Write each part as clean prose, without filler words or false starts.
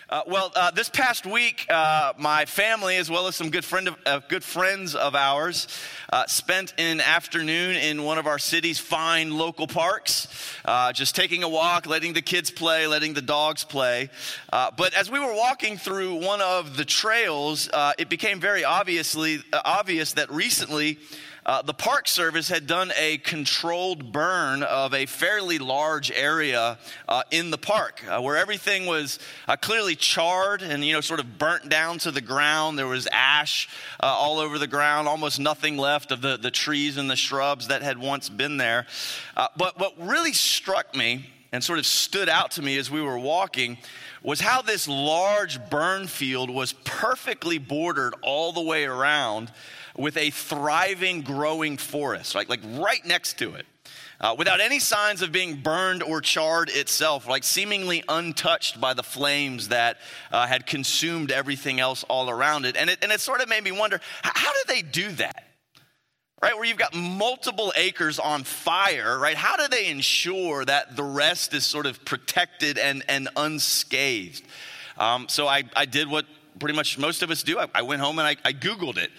This past week, my family, as well as some good friends of ours, spent an afternoon in one of our city's fine local parks, just taking a walk, letting the kids play, letting the dogs play. But as we were walking through one of the trails, it became very obvious that recently the Park Service had done a controlled burn of a fairly large area in the park where everything was clearly charred and, sort of burnt down to the ground. There was ash all over the ground, almost nothing left of the trees and the shrubs that had once been there. But what really struck me and sort of stood out to me as we were walking was how this large burn field was perfectly bordered all the way around with a thriving, growing forest, like right next to it, without any signs of being burned or charred itself, like seemingly untouched by the flames that had consumed everything else all around it. And it sort of made me wonder, how do they do that? Right, where you've got multiple acres on fire, right? How do they ensure that the rest is sort of protected and unscathed? So I did what pretty much most of us do. I went home and I Googled it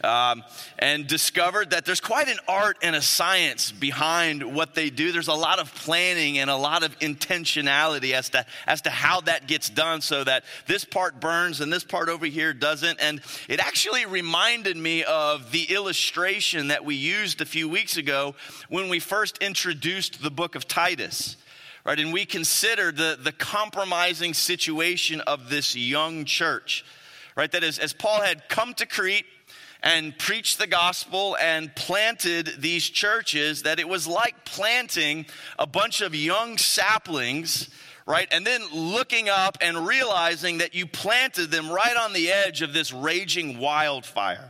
and discovered that there's quite an art and a science behind what they do. There's a lot of planning and a lot of intentionality as to how that gets done so that this part burns and this part over here doesn't. And it actually reminded me of the illustration that we used a few weeks ago when we first introduced the book of Titus. Right, and we consider the compromising situation of this young church, right? That is, as Paul had come to Crete and preached the gospel and planted these churches, that it was like planting a bunch of young saplings, right? And then looking up and realizing that you planted them right on the edge of this raging wildfire.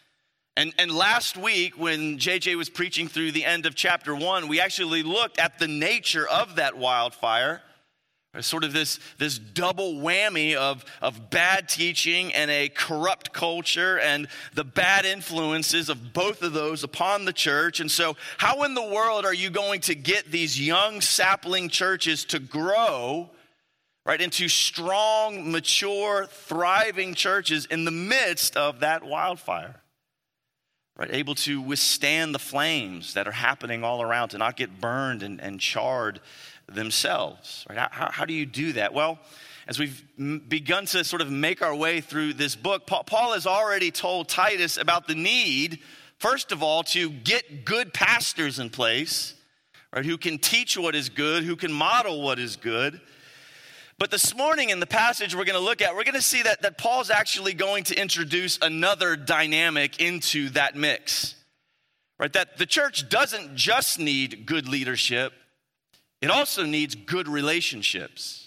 And last week, when JJ was preaching through the end of chapter 1, we actually looked at the nature of that wildfire, sort of this double whammy of bad teaching and a corrupt culture and the bad influences of both of those upon the church. And so how in the world are you going to get these young sapling churches to grow, right, into strong, mature, thriving churches in the midst of that wildfire? Right, able to withstand the flames that are happening all around, to not get burned and charred themselves. Right? How do you do that? Well, as we've begun to sort of make our way through this book, Paul has already told Titus about the need, first of all, to get good pastors in place, right, who can teach what is good, who can model what is good. But this morning in the passage we're going to look at, we're going to see that Paul's actually going to introduce another dynamic into that mix. Right? That the church doesn't just need good leadership, it also needs good relationships.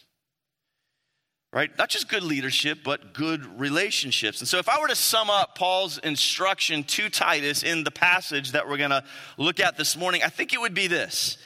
Right? Not just good leadership, but good relationships. And so if I were to sum up Paul's instruction to Titus in the passage that we're going to look at this morning, I think it would be this.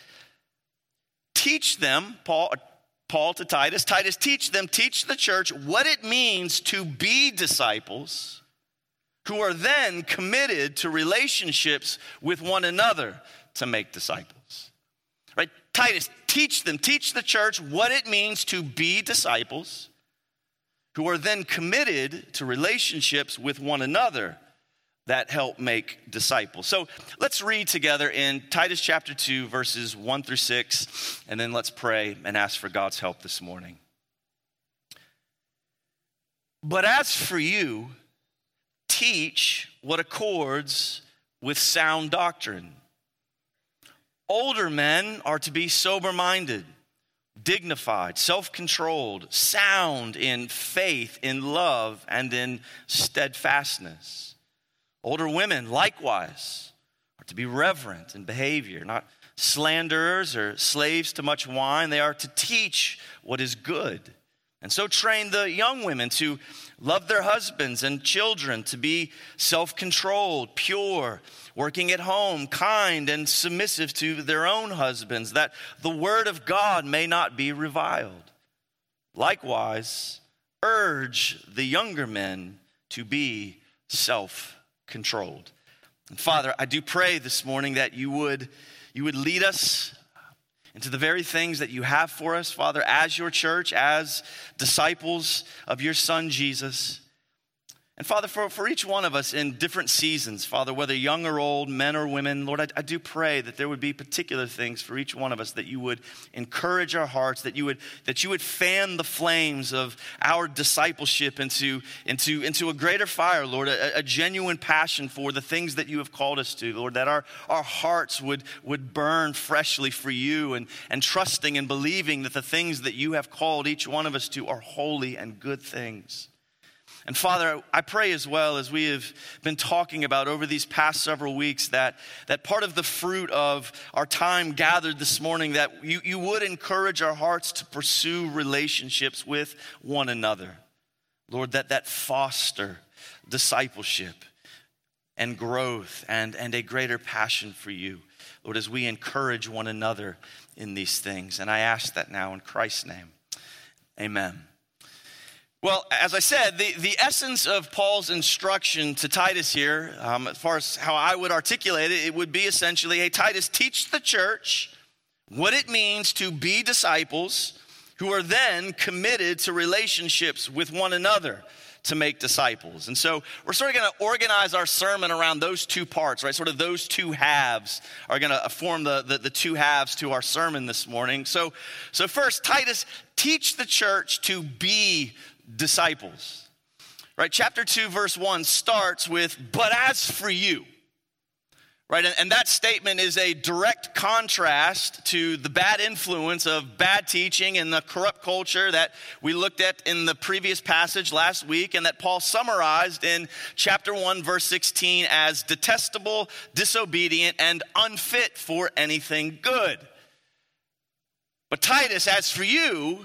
Teach them, Paul to Titus, teach the church what it means to be disciples who are then committed to relationships with one another to make disciples. Right? Titus, teach the church what it means to be disciples who are then committed to relationships with one another that help make disciples. So let's read together in Titus chapter 2, verses 1 through 6, and then let's pray and ask for God's help this morning. But as for you, teach what accords with sound doctrine. Older men are to be sober-minded, dignified, self-controlled, sound in faith, in love, and in steadfastness. Older women, likewise, are to be reverent in behavior, not slanderers or slaves to much wine. They are to teach what is good. And so train the young women to love their husbands and children, to be self-controlled, pure, working at home, kind and submissive to their own husbands, that the word of God may not be reviled. Likewise, urge the younger men to be self-controlled. And Father, I do pray this morning that you would lead us into the very things that you have for us, Father, as your church, as disciples of your Son, Jesus. And Father, for each one of us in different seasons, Father, whether young or old, men or women, Lord, I do pray that there would be particular things for each one of us, that you would encourage our hearts, that you would fan the flames of our discipleship into a greater fire, Lord, a genuine passion for the things that you have called us to, Lord, that our hearts would burn freshly for you and trusting and believing that the things that you have called each one of us to are holy and good things. And Father, I pray as well, as we have been talking about over these past several weeks, that part of the fruit of our time gathered this morning, that you would encourage our hearts to pursue relationships with one another. Lord, that foster discipleship and growth and a greater passion for you. Lord, as we encourage one another in these things. And I ask that now in Christ's name. Amen. Well, as I said, the essence of Paul's instruction to Titus here, as far as how I would articulate it, it would be essentially, hey, Titus, teach the church what it means to be disciples who are then committed to relationships with one another to make disciples. And so we're sort of going to organize our sermon around those two parts, right? Sort of those two halves are going to form the two halves to our sermon this morning. So first, Titus, teach the church to be disciples, right? Chapter 2, verse 1 starts with, but as for you, right? And that statement is a direct contrast to the bad influence of bad teaching and the corrupt culture that we looked at in the previous passage last week, and that Paul summarized in chapter 1, verse 16 as detestable, disobedient, and unfit for anything good. But Titus, as for you,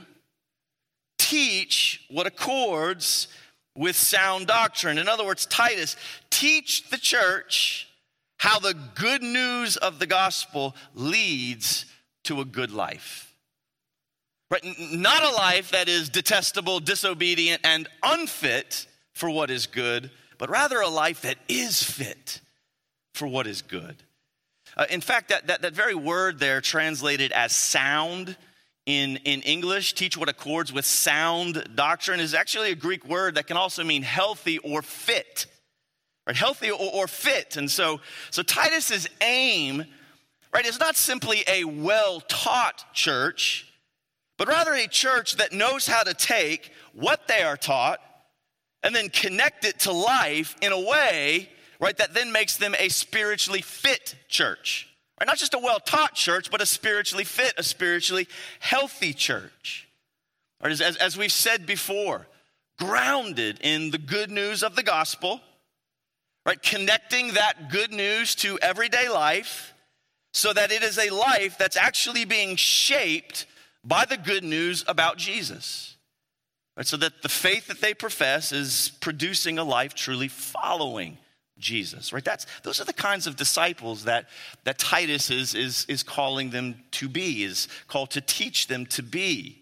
teach what accords with sound doctrine. In other words, Titus, teach the church how the good news of the gospel leads to a good life. Right? Not a life that is detestable, disobedient, and unfit for what is good, but rather a life that is fit for what is good. In fact, that very word there translated as sound in English, teach what accords with sound doctrine, is actually a Greek word that can also mean healthy or fit. Right? Healthy or fit. And so Titus's aim, right, is not simply a well-taught church, but rather a church that knows how to take what they are taught and then connect it to life in a way, right, that then makes them a spiritually fit church. Right? Not just a well-taught church, but a spiritually fit, a spiritually healthy church. Right? As we've said before, grounded in the good news of the gospel, right? Connecting that good news to everyday life so that it is a life that's actually being shaped by the good news about Jesus. Right? So that the faith that they profess is producing a life truly following Jesus, right? Those are the kinds of disciples that Titus is calling them to be, is called to teach them to be.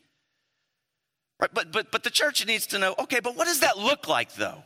Right? But the church needs to know, okay, but what does that look like though?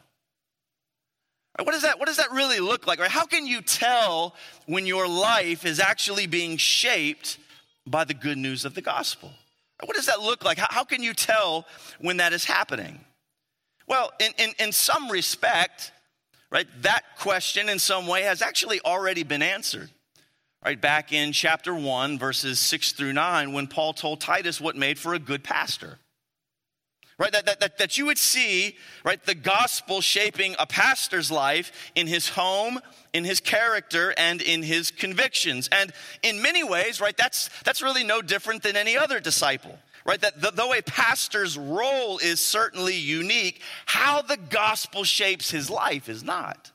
Right? What does that really look like? Right? How can you tell when your life is actually being shaped by the good news of the gospel? Right? What does that look like? How can you tell when that is happening? Well, in some respect, right, that question in some way has actually already been answered. Right, back in chapter 1, verses 6 through 9, when Paul told Titus what made for a good pastor. Right, that you would see, right, the gospel shaping a pastor's life in his home, in his character, and in his convictions. And in many ways, right, that's really no different than any other disciple. Right, that though a pastor's role is certainly unique, how the gospel shapes his life is not.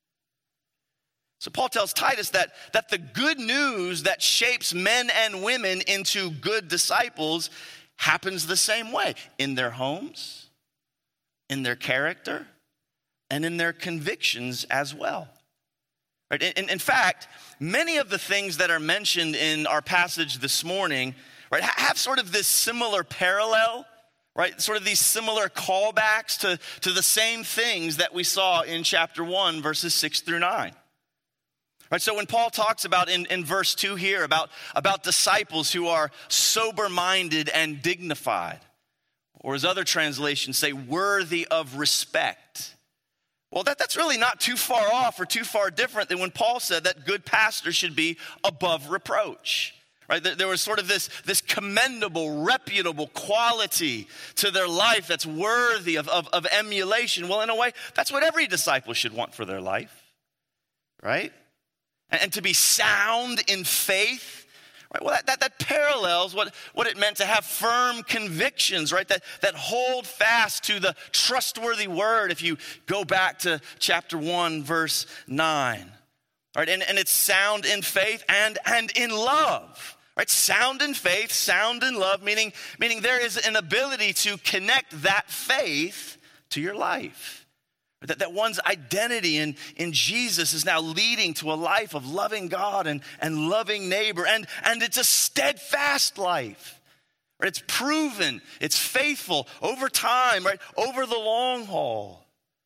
So Paul tells Titus that the good news that shapes men and women into good disciples happens the same way in their homes, in their character, and in their convictions as well. Right? In fact, many of the things that are mentioned in our passage this morning, right, have sort of this similar parallel, right? Sort of these similar callbacks to the same things that we saw in chapter 1, verses 6 through 9. Right, so when Paul talks about in verse 2 here about disciples who are sober-minded and dignified, or as other translations say, worthy of respect. Well, that's really not too far off or too far different than when Paul said that good pastors should be above reproach. Right? There was sort of this commendable, reputable quality to their life that's worthy of emulation. Well, in a way, that's what every disciple should want for their life, right? And to be sound in faith, right? Well, that parallels what it meant to have firm convictions, right? That hold fast to the trustworthy word if you go back to chapter 1, verse 9. Right? And it's sound in faith and in love. Right? Sound in faith, sound in love, meaning there is an ability to connect that faith to your life. That one's identity in Jesus is now leading to a life of loving God and loving neighbor. And it's a steadfast life. Right? It's proven, it's faithful over time, right? Over the long haul.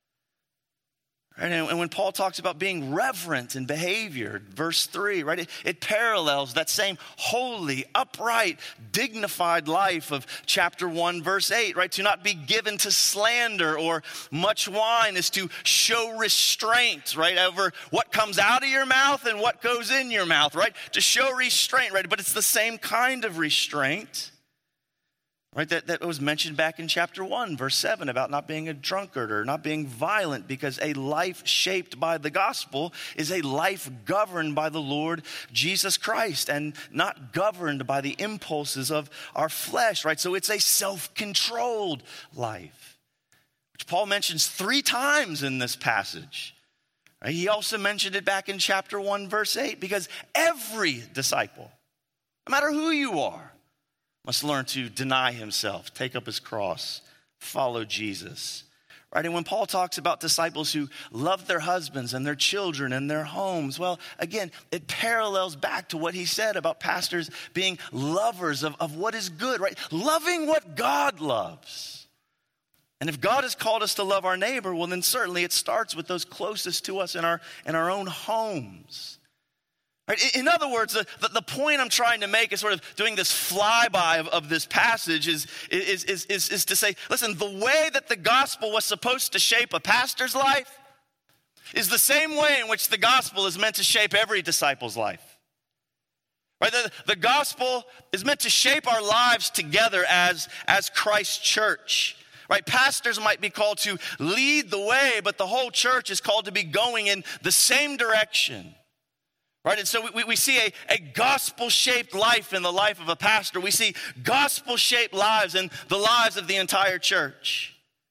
Right? And when Paul talks about being reverent in behavior, verse 3, right? It parallels that same holy, upright, dignified life of chapter 1, verse 8, right? To not be given to slander or much wine is to show restraint, right? Over what comes out of your mouth and what goes in your mouth, right? To show restraint, right? But it's the same kind of restraint. Right, that was mentioned back in chapter 1, verse 7, about not being a drunkard or not being violent, because a life shaped by the gospel is a life governed by the Lord Jesus Christ and not governed by the impulses of our flesh, right? So it's a self-controlled life, which Paul mentions 3 times in this passage. Right? He also mentioned it back in chapter 1, verse 8, because every disciple, no matter who you are, must learn to deny himself, take up his cross, follow Jesus. Right? And when Paul talks about disciples who love their husbands and their children and their homes, well, again, it parallels back to what he said about pastors being lovers of what is good, right? Loving what God loves. And if God has called us to love our neighbor, well, then certainly it starts with those closest to us in our own homes. Right? In other words, the point I'm trying to make is sort of doing this flyby of this passage is to say, listen, the way that the gospel was supposed to shape a pastor's life is the same way in which the gospel is meant to shape every disciple's life. Right? The gospel is meant to shape our lives together as Christ's church. Right? Pastors might be called to lead the way, but the whole church is called to be going in the same direction. Right? And so we see a gospel-shaped life in the life of a pastor. We see gospel-shaped lives in the lives of the entire church.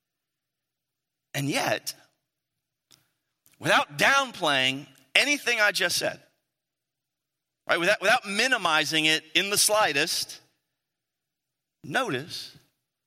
And yet, without downplaying anything I just said, right? Without minimizing it in the slightest, notice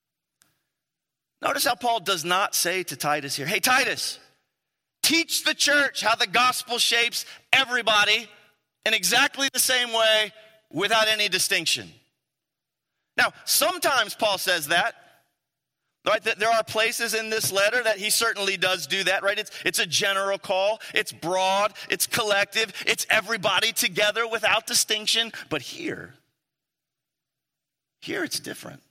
how Paul does not say to Titus here, hey, Titus, teach the church how the gospel shapes everybody in exactly the same way without any distinction. Now, sometimes Paul says that, right? That there are places in this letter that he certainly does do that, right? It's a general call, it's broad, it's collective, it's everybody together without distinction. But here it's different.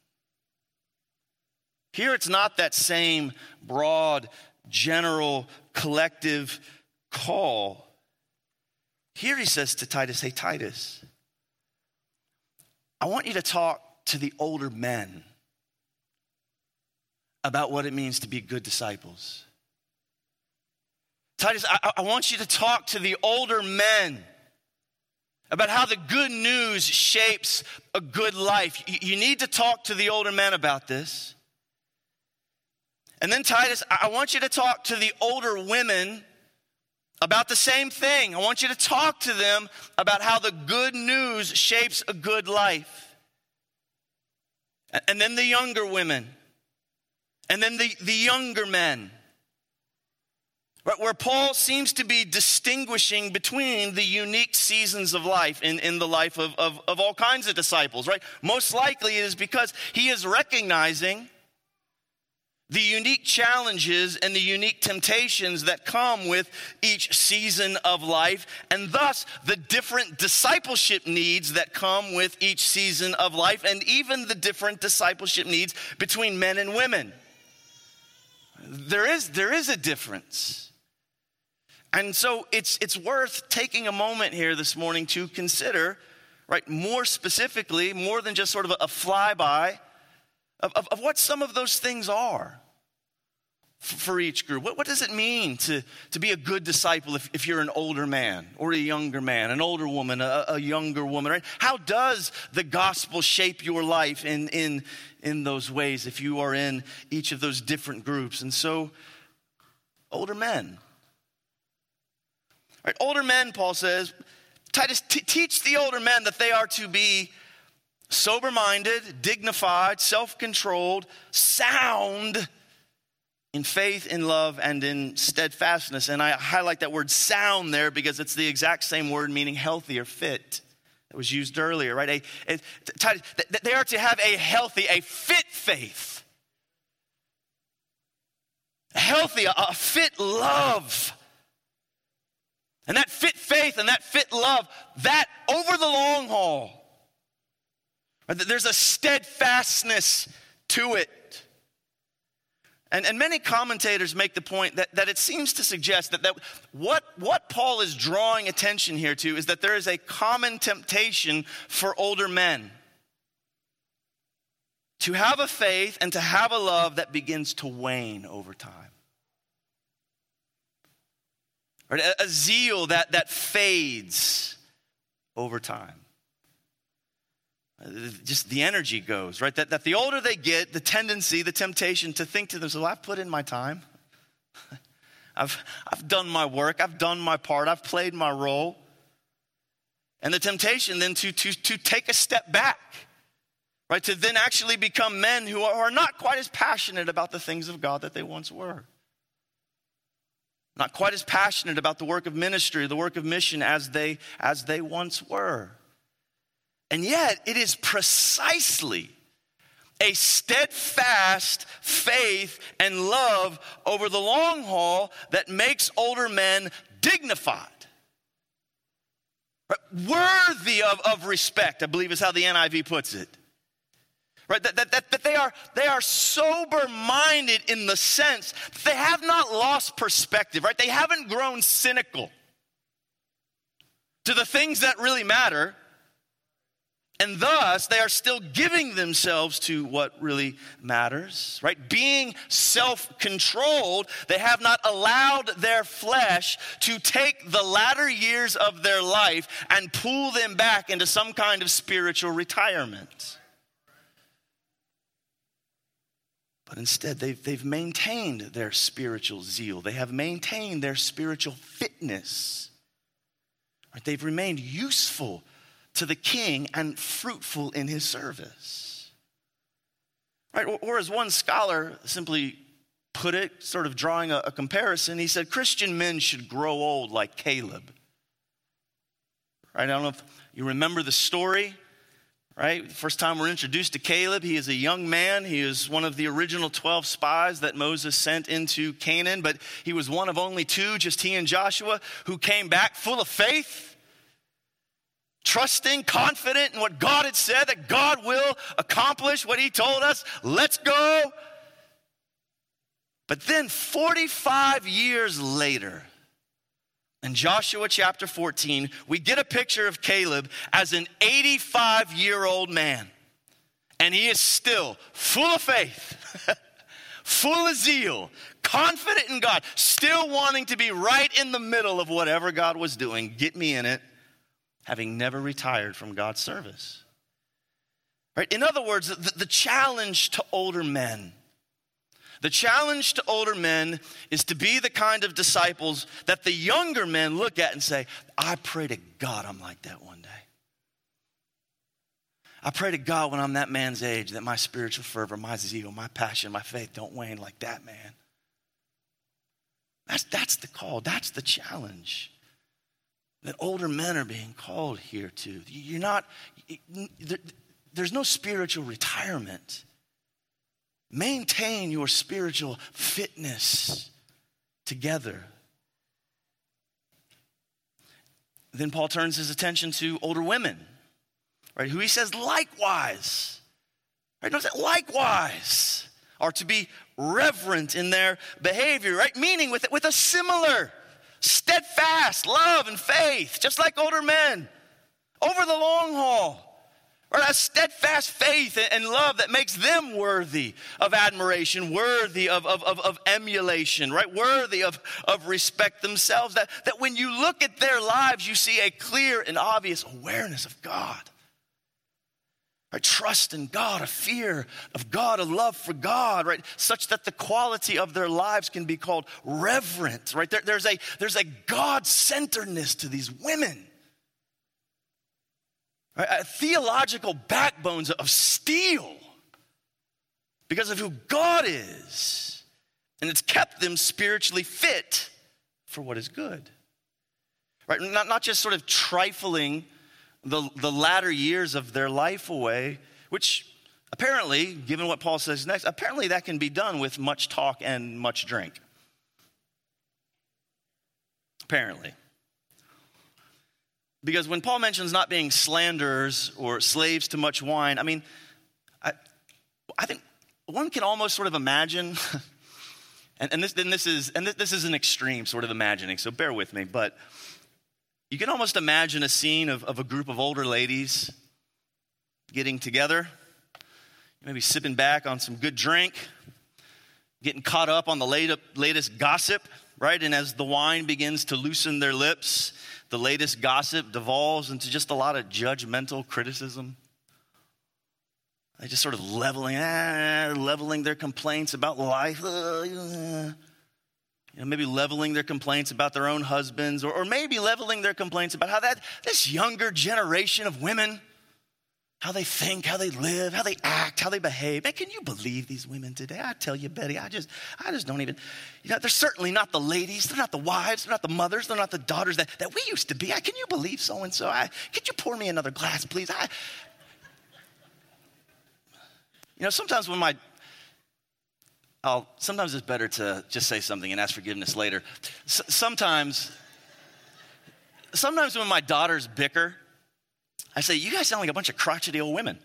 Here it's not that same broad, general, collective call. Here he says to Titus, hey, Titus, I want you to talk to the older men about what it means to be good disciples. Titus, I want you to talk to the older men about how the good news shapes a good life. You need to talk to the older men about this. And then Titus, I want you to talk to the older women about the same thing. I want you to talk to them about how the good news shapes a good life. And then the younger women. And then the younger men. Right, where Paul seems to be distinguishing between the unique seasons of life in the life of all kinds of disciples, right? Most likely it is because he is recognizing the unique challenges and the unique temptations that come with each season of life, and thus the different discipleship needs that come with each season of life, and even the different discipleship needs between men and women. There is a difference. And so it's worth taking a moment here this morning to consider, right, more specifically, more than just sort of a flyby, of what some of those things are for each group. What does it mean to be a good disciple if you're an older man or a younger man, an older woman, a younger woman, right? How does the gospel shape your life in those ways if you are in each of those different groups? And so, older men. Right, older men, Paul says, Titus, teach the older men that they are to be sober-minded, dignified, self-controlled, sound in faith, in love, and in steadfastness. And I highlight that word sound there because it's the exact same word meaning healthy or fit that was used earlier, right? They are to have a healthy, a fit faith. A healthy, a fit love. And that fit faith and that fit love, that over the long haul, there's a steadfastness to it. And many commentators make the point that it seems to suggest that what Paul is drawing attention here to is that there is a common temptation for older men to have a faith and to have a love that begins to wane over time. Or a zeal that fades over time. Just the energy goes, right? That the older they get, the tendency, the temptation to think to themselves, I've put in my time. I've done my work. I've done my part. I've played my role. And the temptation then to take a step back, right? To then actually become men who are not quite as passionate about the things of God that they once were. Not quite as passionate about the work of ministry, the work of mission as they once were. And yet, it is precisely a steadfast faith and love over the long haul that makes older men dignified. Worthy of respect, I believe is how the NIV puts it. Right, that they are sober-minded in the sense that they have not lost perspective, right? They haven't grown cynical to the things that really matter. And thus, they are still giving themselves to what really matters, right? Being self-controlled, they have not allowed their flesh to take the latter years of their life and pull them back into some kind of spiritual retirement. But instead, they've maintained their spiritual zeal. They have maintained their spiritual fitness. Right? They've remained useful to the king and fruitful in his service. Right? Or as one scholar simply put it, sort of drawing a comparison, he said, Christian men should grow old like Caleb. Right? I don't know if you remember the story, right? First time we're introduced to Caleb, he is a young man. He is one of the original 12 spies that Moses sent into Canaan, but he was one of only two, just he and Joshua, who came back full of faith, trusting, confident in what God had said, that God will accomplish what he told us. Let's go. But then 45 years later, in Joshua chapter 14, we get a picture of Caleb as an 85-year-old man. And he is still full of faith, full of zeal, confident in God, still wanting to be right in the middle of whatever God was doing. Get me in it. Having never retired from God's service. Right? In other words, the challenge to older men, is to be the kind of disciples that the younger men look at and say, I pray to God I'm like that one day. I pray to God when I'm that man's age that my spiritual fervor, my zeal, my passion, my faith don't wane like that man. That's the call. That's the challenge that older men are being called here to. There's no spiritual retirement. Maintain your spiritual fitness together. Then Paul turns his attention to older women, right? Who he says likewise, right? Notice that likewise are to be reverent in their behavior, right? Meaning with a similar steadfast love and faith, just like older men, over the long haul. Or a steadfast faith and love that makes them worthy of admiration, worthy of emulation, right? Worthy of respect themselves. That when you look at their lives, you see a clear and obvious awareness of God. Right? Trust in God, a fear of God, a love for God, right? Such that the quality of their lives can be called reverent, right? There's a God-centeredness to these women. Right? Theological backbones of steel because of who God is. And it's kept them spiritually fit for what is good. Right? Not just sort of trifling the latter years of their life away, which apparently, given what Paul says next, apparently that can be done with much talk and much drink. Apparently. Because when Paul mentions not being slanderers or slaves to much wine, I mean, I think one can almost sort of imagine, and this is an extreme sort of imagining, so bear with me, but you can almost imagine a scene of a group of older ladies getting together, maybe sipping back on some good drink, getting caught up on the latest gossip, right? And as the wine begins to loosen their lips, the latest gossip devolves into just a lot of judgmental criticism. They just sort of leveling their complaints about life. Maybe leveling their complaints about their own husbands, or maybe leveling their complaints about how this younger generation of women, how they think, how they live, how they act, how they behave. Man, can you believe these women today? I tell you, Betty, I just don't even, they're certainly not the ladies, they're not the wives, they're not the mothers, they're not the daughters that we used to be. Can you believe so-and-so? Could you pour me another glass, please? Sometimes sometimes it's better to just say something and ask forgiveness later. Sometimes when my daughters bicker, I say, you guys sound like a bunch of crotchety old women.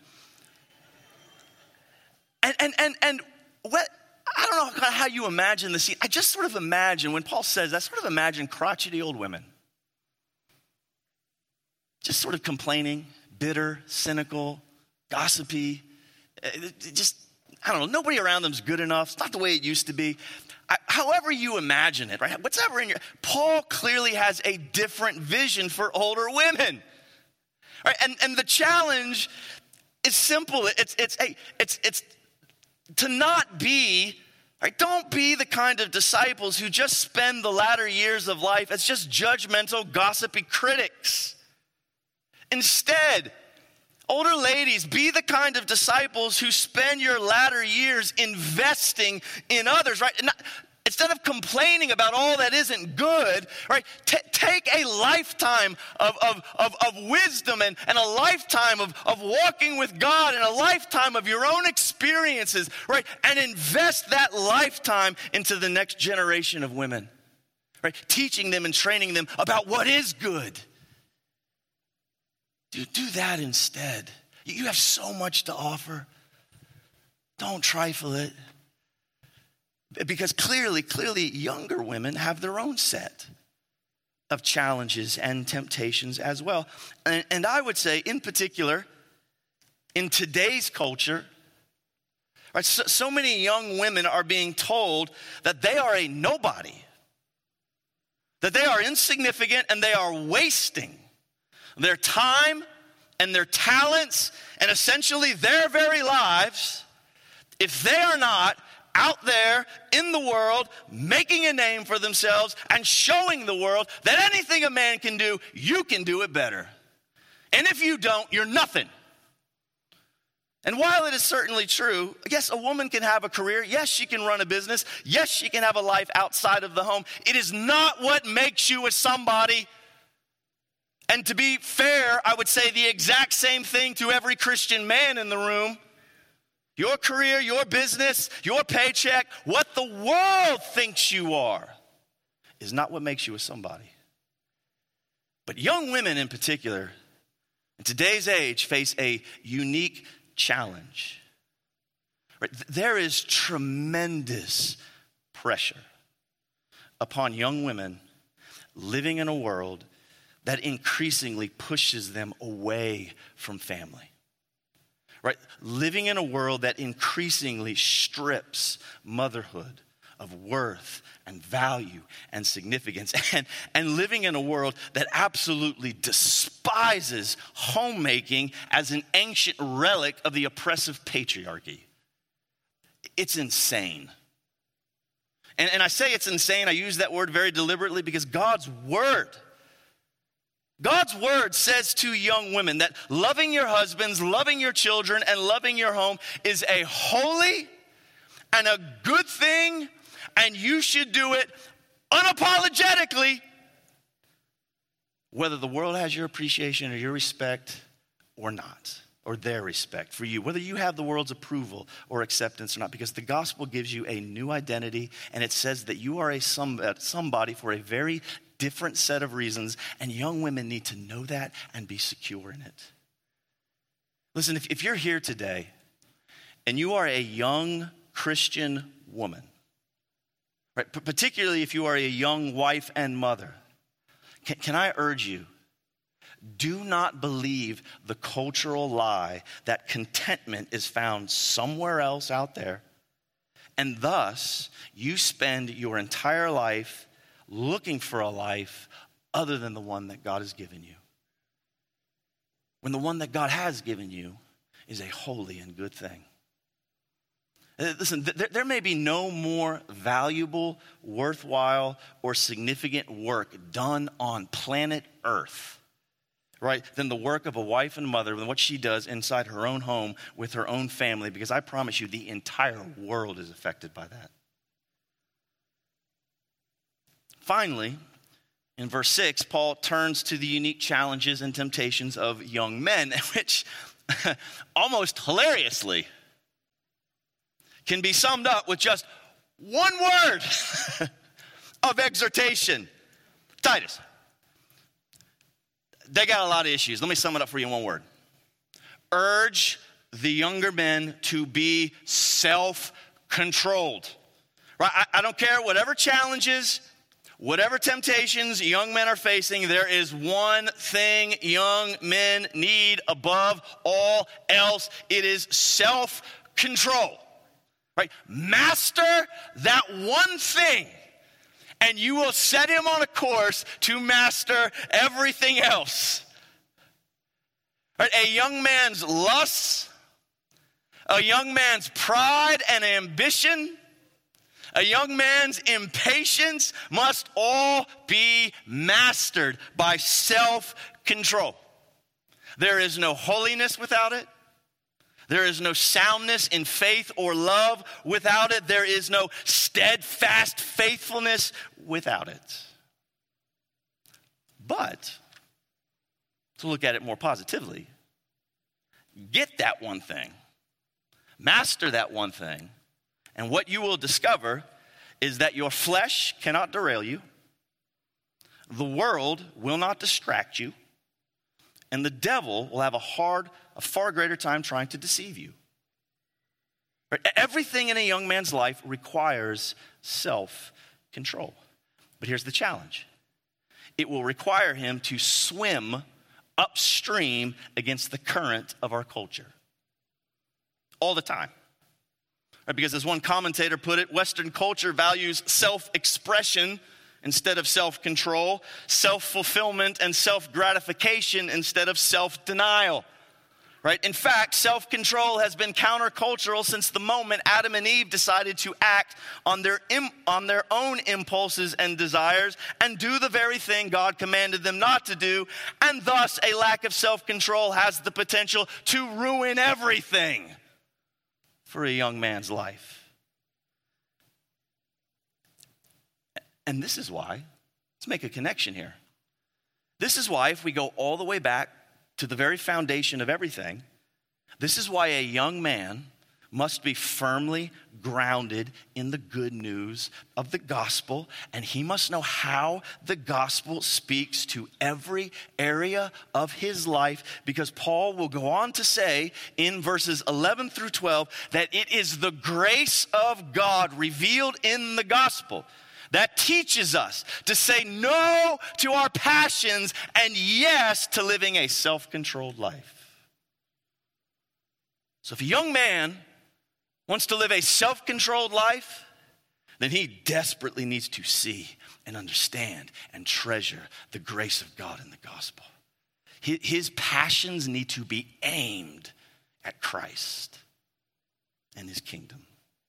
And what, I don't know how you imagine the scene. I just sort of imagine, when Paul says that, I sort of imagine crotchety old women. Just sort of complaining, bitter, cynical, gossipy. I don't know, nobody around them's good enough. It's not the way it used to be. However you imagine it, right? Paul clearly has a different vision for older women. Right? And the challenge is simple. It's to not be, right? Don't be the kind of disciples who just spend the latter years of life as just judgmental, gossipy critics. Instead, older ladies, be the kind of disciples who spend your latter years investing in others, right? Instead of complaining about all that isn't good, right? Take a lifetime of wisdom and a lifetime of walking with God and a lifetime of your own experiences, right? And invest that lifetime into the next generation of women, right? Teaching them and training them about what is good. Do that instead. You have so much to offer. Don't trifle it. Because clearly, younger women have their own set of challenges and temptations as well. And I would say, in particular, in today's culture, right, so many young women are being told that they are a nobody, that they are insignificant and they are wasting their time and their talents and essentially their very lives if they are not out there in the world making a name for themselves and showing the world that anything a man can do, you can do it better. And if you don't, you're nothing. And while it is certainly true, yes, a woman can have a career. Yes, she can run a business. Yes, she can have a life outside of the home. It is not what makes you a somebody. And to be fair, I would say the exact same thing to every Christian man in the room. your career, your business, your paycheck, what the world thinks you are is not what makes you a somebody. But young women in particular, in today's age, face a unique challenge. Right? There is tremendous pressure upon young women living in a world that increasingly pushes them away from family. Right? Living in a world that increasingly strips motherhood of worth and value and significance, and living in a world that absolutely despises homemaking as an ancient relic of the oppressive patriarchy. It's insane. And I say it's insane, I use that word very deliberately because God's word says to young women that loving your husbands, loving your children, and loving your home is a holy and a good thing, and you should do it unapologetically, whether the world has your appreciation or your respect or not, or their respect for you, whether you have the world's approval or acceptance or not, because the gospel gives you a new identity, and it says that you are a somebody for a very different set of reasons, and young women need to know that and be secure in it. Listen, if you're here today and you are a young Christian woman, right, particularly if you are a young wife and mother, can I urge you, do not believe the cultural lie that contentment is found somewhere else out there, and thus you spend your entire life looking for a life other than the one that God has given you. When the one that God has given you is a holy and good thing. Listen, there may be no more valuable, worthwhile, or significant work done on planet Earth, right, than the work of a wife and mother, than what she does inside her own home with her own family, because I promise you the entire world is affected by that. Finally, in verse 6, Paul turns to the unique challenges and temptations of young men, which almost hilariously can be summed up with just one word of exhortation. Titus. They got a lot of issues. Let me sum it up for you in one word. Urge the younger men to be self-controlled. Right? I don't care whatever challenges, whatever temptations young men are facing, there is one thing young men need above all else. It is self-control. Right? Master that one thing, and you will set him on a course to master everything else. Right? A young man's lusts, a young man's pride and ambition, a young man's impatience must all be mastered by self-control. There is no holiness without it. There is no soundness in faith or love without it. There is no steadfast faithfulness without it. But, to look at it more positively, get that one thing, master that one thing, and what you will discover is that your flesh cannot derail you, the world will not distract you, and the devil will have a far greater time trying to deceive you. Right? Everything in a young man's life requires self-control. But here's the challenge. It will require him to swim upstream against the current of our culture. All the time. Right? Because as one commentator put it, Western culture values self-expression instead of self-control, self-fulfillment and self-gratification instead of self-denial. Right? In fact, self-control has been countercultural since the moment Adam and Eve decided to act on their own impulses and desires and do the very thing God commanded them not to do, and thus a lack of self-control has the potential to ruin everything for a young man's life. And this is why, let's make a connection here. This is why, if we go all the way back to the very foundation of everything, this is why a young man must be firmly grounded in the good news of the gospel, and he must know how the gospel speaks to every area of his life, because Paul will go on to say in verses 11 through 12 that it is the grace of God revealed in the gospel that teaches us to say no to our passions and yes to living a self-controlled life. So if a young man wants to live a self-controlled life, then he desperately needs to see and understand and treasure the grace of God in the gospel. His passions need to be aimed at Christ and his kingdom.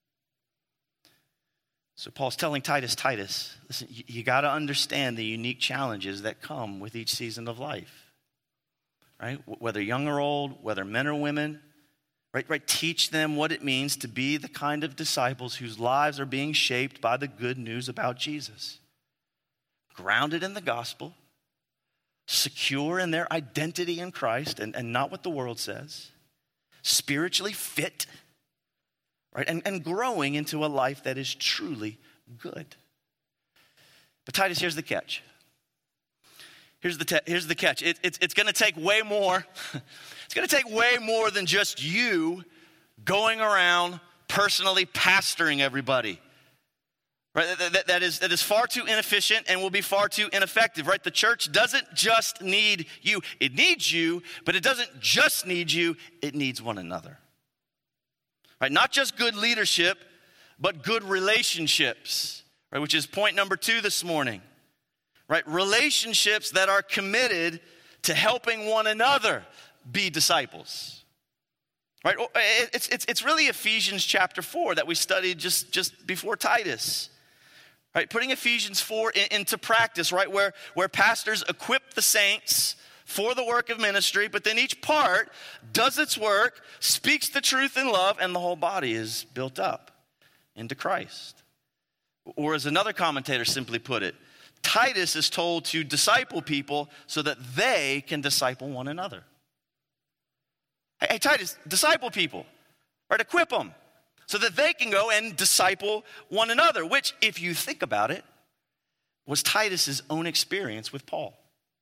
So Paul's telling Titus, listen, you got to understand the unique challenges that come with each season of life, right? Whether young or old, whether men or women, right? Teach them what it means to be the kind of disciples whose lives are being shaped by the good news about Jesus. Grounded in the gospel, secure in their identity in Christ and not what the world says, spiritually fit, right? And growing into a life that is truly good. But Titus, here's the catch. Here's the catch. It's going to take way more. It's going to take way more than just you going around personally pastoring everybody. Right? That is far too inefficient and will be far too ineffective, right? The church doesn't just need you. It needs you, but it doesn't just need you. It needs one another. Right? Not just good leadership, but good relationships, right? Which is point number 2 this morning. Right? Relationships that are committed to helping one another be disciples. Right? It's really Ephesians chapter 4 that we studied just before Titus. Right? Putting Ephesians 4 into practice, right? Where pastors equip the saints for the work of ministry, but then each part does its work, speaks the truth in love, and the whole body is built up into Christ. Or as another commentator simply put it, Titus is told to disciple people so that they can disciple one another. Hey, Titus, disciple people, right? Equip them so that they can go and disciple one another, which, if you think about it, was Titus's own experience with Paul.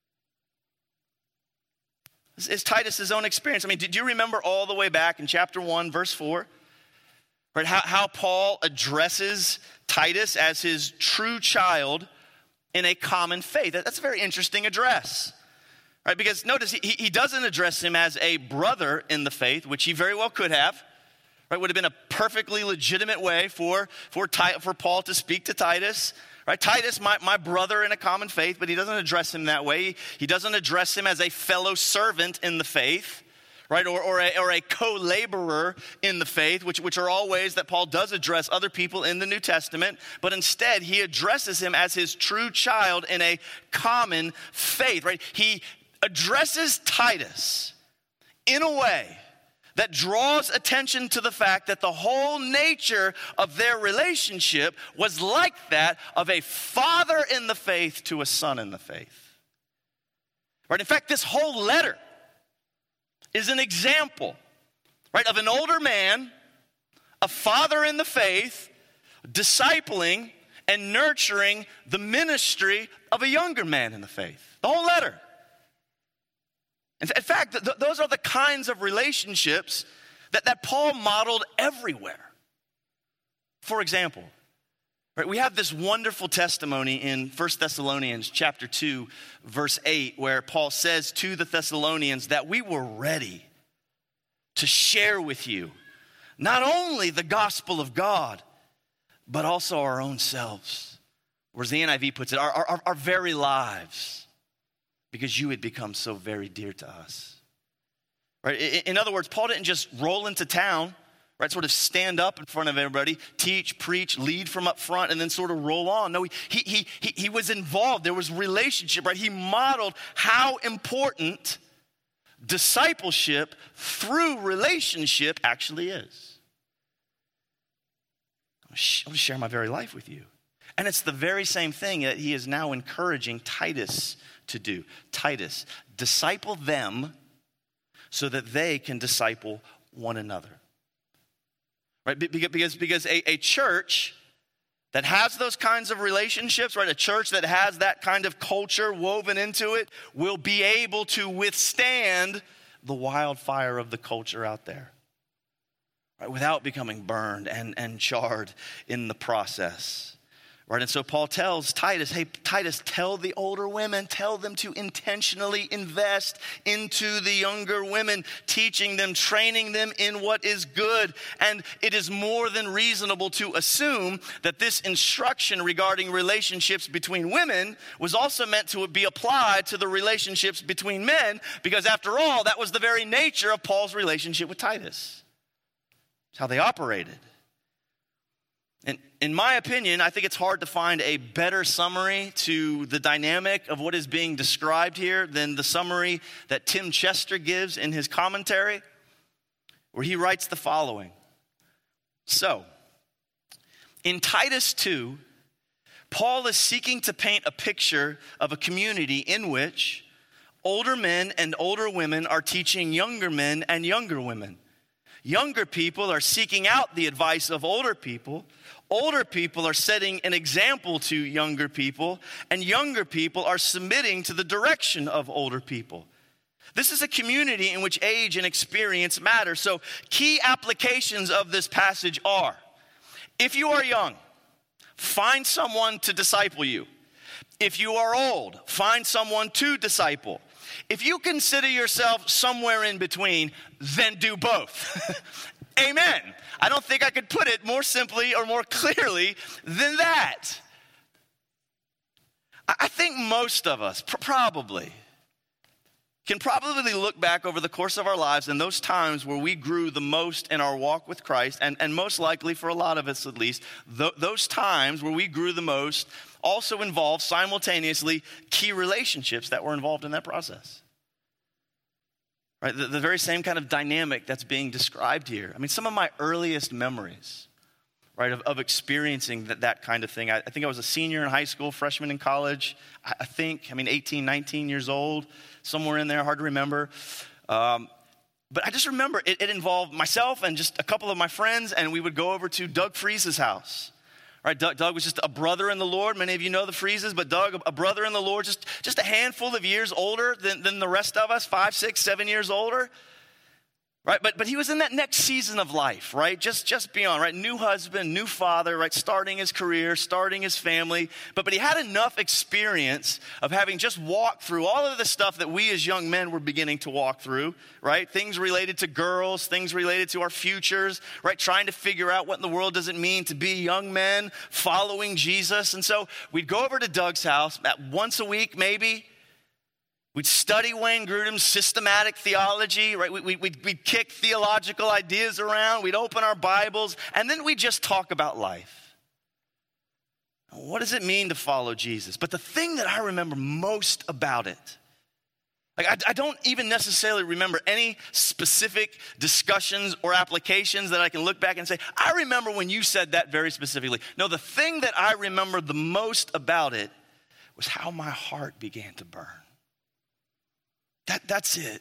It's Titus's own experience. I mean, did you remember all the way back in chapter 1, verse 4? Right, how Paul addresses Titus as his true child in a common faith. That's a very interesting address, right? Because notice, he doesn't address him as a brother in the faith, which he very well could have, right? Would have been a perfectly legitimate way for Paul to speak to Titus, right? Titus, my brother in a common faith, but he doesn't address him that way. He doesn't address him as a fellow servant in the faith, right? Or a co-laborer in the faith, which are all ways that Paul does address other people in the New Testament. But instead, he addresses him as his true child in a common faith, right? He addresses Titus in a way that draws attention to the fact that the whole nature of their relationship was like that of a father in the faith to a son in the faith. Right? In fact, this whole letter is an example, right, of an older man, a father in the faith, discipling and nurturing the ministry of a younger man in the faith. The whole letter. In fact, those are the kinds of relationships that Paul modeled everywhere. For example, right, we have this wonderful testimony in 1 Thessalonians chapter 2, verse 8, where Paul says to the Thessalonians that we were ready to share with you not only the gospel of God, but also our own selves. Or as the NIV puts it, our very lives, because you had become so very dear to us. Right? In other words, Paul didn't just roll into town, right? Sort of stand up in front of everybody, teach, preach, lead from up front, and then sort of roll on. No, he was involved. There was relationship, right? He modeled how important discipleship through relationship actually is. I want to share my very life with you. And it's the very same thing that he is now encouraging Titus to do. Titus, disciple them so that they can disciple one another. right? Because a church that has those kinds of relationships, right? A church that has that kind of culture woven into it will be able to withstand the wildfire of the culture out there, right? Without becoming burned and charred in the process. Right, and so Paul tells Titus, hey, Titus, tell the older women, tell them to intentionally invest into the younger women, teaching them, training them in what is good. And it is more than reasonable to assume that this instruction regarding relationships between women was also meant to be applied to the relationships between men, because after all, that was the very nature of Paul's relationship with Titus. It's how they operated. And in my opinion, I think it's hard to find a better summary to the dynamic of what is being described here than the summary that Tim Chester gives in his commentary, where he writes the following. So, in Titus 2, Paul is seeking to paint a picture of a community in which older men and older women are teaching younger men and younger women. Younger people are seeking out the advice of older people. Older people are setting an example to younger people, and younger people are submitting to the direction of older people. This is a community in which age and experience matter. So key applications of this passage are, if you are young, find someone to disciple you. If you are old, find someone to disciple. If you consider yourself somewhere in between, then do both. Amen. I don't think I could put it more simply or more clearly than that. I think most of us can probably look back over the course of our lives in those times where we grew the most in our walk with Christ, and most likely for a lot of us at least, those times where we grew the most also involved simultaneously key relationships that were involved in that process. Right, the very same kind of dynamic that's being described here. I mean, some of my earliest memories, right, of experiencing that kind of thing. I think I was a senior in high school, freshman in college. I think 18, 19 years old, somewhere in there, hard to remember. But I just remember it involved myself and just a couple of my friends, and we would go over to Doug Freese's house. Right, Doug was just a brother in the Lord. Many of you know the Freeses, but Doug, a brother in the Lord, just a handful of years older than the rest of us, 5, 6, 7 years older. Right, but he was in that next season of life, right? Just beyond, right? New husband, new father, right? Starting his career, starting his family. But he had enough experience of having just walked through all of the stuff that we as young men were beginning to walk through, right? Things related to girls, things related to our futures, right? Trying to figure out what in the world does it mean to be young men following Jesus. And so we'd go over to Doug's house once a week, maybe. We'd study Wayne Grudem's systematic theology, right? We'd kick theological ideas around. We'd open our Bibles, and then we'd just talk about life. What does it mean to follow Jesus? But the thing that I remember most about it, I don't even necessarily remember any specific discussions or applications that I can look back and say, I remember when you said that very specifically. No, the thing that I remember the most about it was how my heart began to burn. That's it.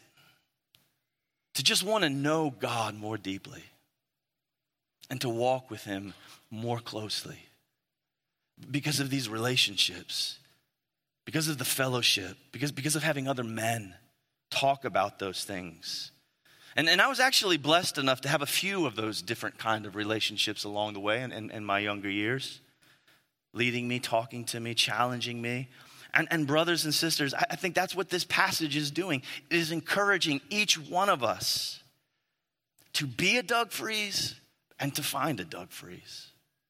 To just want to know God more deeply and to walk with him more closely because of these relationships, because of the fellowship, because of having other men talk about those things. And I was actually blessed enough to have a few of those different kind of relationships along the way in my younger years, leading me, talking to me, challenging me. And brothers and sisters, I think that's what this passage is doing. It is encouraging each one of us to be a Doug Freese and to find a Doug Freese.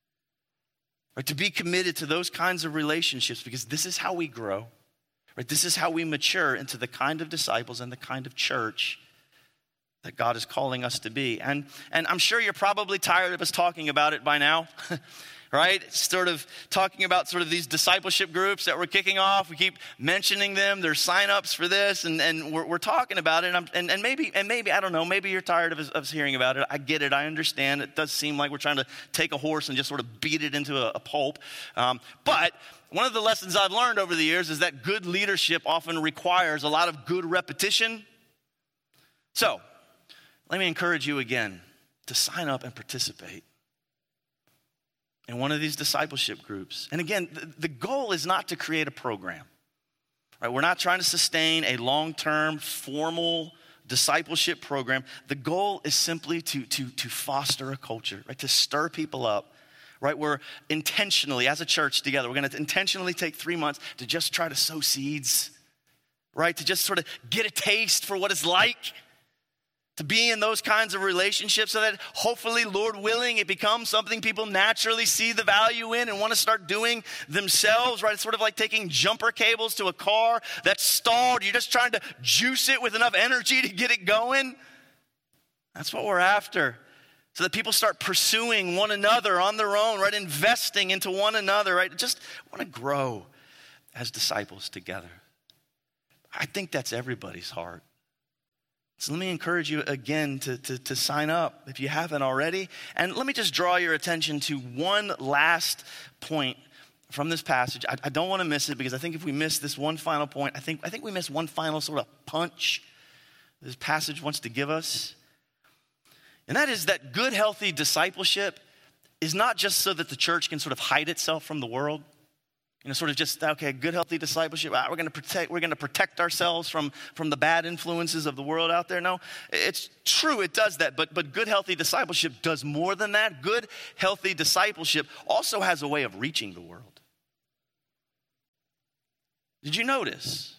Or to be committed to those kinds of relationships, because this is how we grow. Right? This is how we mature into the kind of disciples and the kind of church that God is calling us to be. And I'm sure you're probably tired of us talking about it by now. Right? Sort of talking about sort of these discipleship groups that we're kicking off. We keep mentioning them. There's sign-ups for this, and we're talking about it. And maybe, I don't know, maybe you're tired of us hearing about it. I get it. I understand. It does seem like we're trying to take a horse and just sort of beat it into a pulp. But one of the lessons I've learned over the years is that good leadership often requires a lot of good repetition. So let me encourage you again. to sign up and participate in one of these discipleship groups. And again, the goal is not to create a program. Right? We're not trying to sustain a long-term formal discipleship program. The goal is simply to foster a culture, right? To stir people up, right? We're intentionally, as a church together, we're going to intentionally take 3 months to just try to sow seeds, right? To just sort of get a taste for what it's like to be in those kinds of relationships, so that hopefully, Lord willing, it becomes something people naturally see the value in and want to start doing themselves, right? It's sort of like taking jumper cables to a car that's stalled. You're just trying to juice it with enough energy to get it going. That's what we're after. So that people start pursuing one another on their own, right? Investing into one another, right? Just want to grow as disciples together. I think that's everybody's heart. So let me encourage you again to sign up if you haven't already. And let me just draw your attention to one last point from this passage. I don't want to miss it, because I think if we miss this one final point, I think we miss one final sort of punch this passage wants to give us. And that is that good, healthy discipleship is not just so that the church can sort of hide itself from the world. You know, sort of just, okay, good, healthy discipleship. We're going to protect ourselves from the bad influences of the world out there. No, it's true, it does that. But good, healthy discipleship does more than that. Good, healthy discipleship also has a way of reaching the world. Did you notice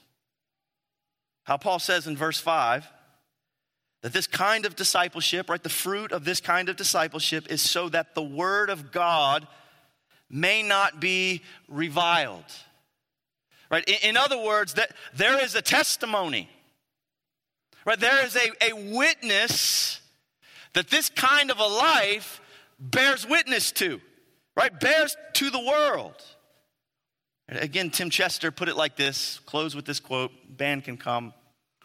how Paul says in verse 5 that this kind of discipleship, right, the fruit of this kind of discipleship is so that the word of God may not be reviled, right? In other words, that there is a testimony, right? There is a witness that this kind of a life bears witness to, right? Bears to the world. Again, Tim Chester put it like this, close with this quote, band can come.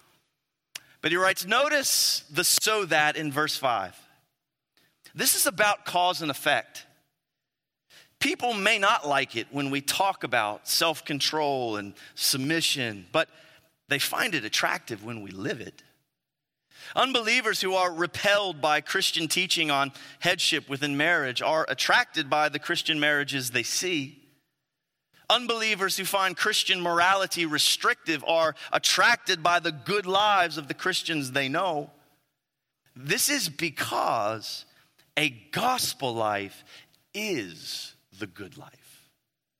But he writes, notice the so that in verse 5. This is about cause and effect. People may not like it when we talk about self-control and submission, but they find it attractive when we live it. Unbelievers who are repelled by Christian teaching on headship within marriage are attracted by the Christian marriages they see. Unbelievers who find Christian morality restrictive are attracted by the good lives of the Christians they know. This is because a gospel life is the good life.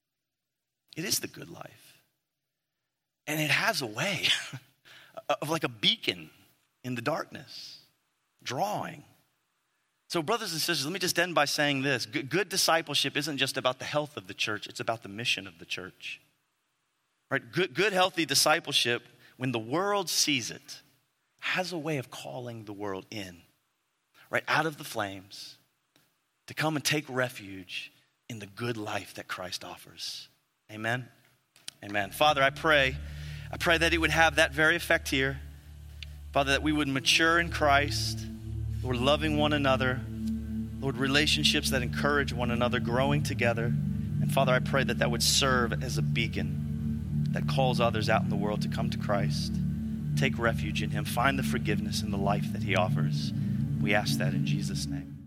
It is the good life. And it has a way of like a beacon in the darkness, drawing. So brothers and sisters, let me just end by saying this. Good discipleship isn't just about the health of the church, it's about the mission of the church. Right? Good healthy discipleship, when the world sees it, has a way of calling the world in, right, out of the flames, to come and take refuge in the good life that Christ offers. Amen? Amen. Father, I pray that it would have that very effect here. Father, that we would mature in Christ, Lord, loving one another, Lord, relationships that encourage one another, growing together. And Father, I pray that would serve as a beacon that calls others out in the world to come to Christ, take refuge in him, find the forgiveness and the life that he offers. We ask that in Jesus' name.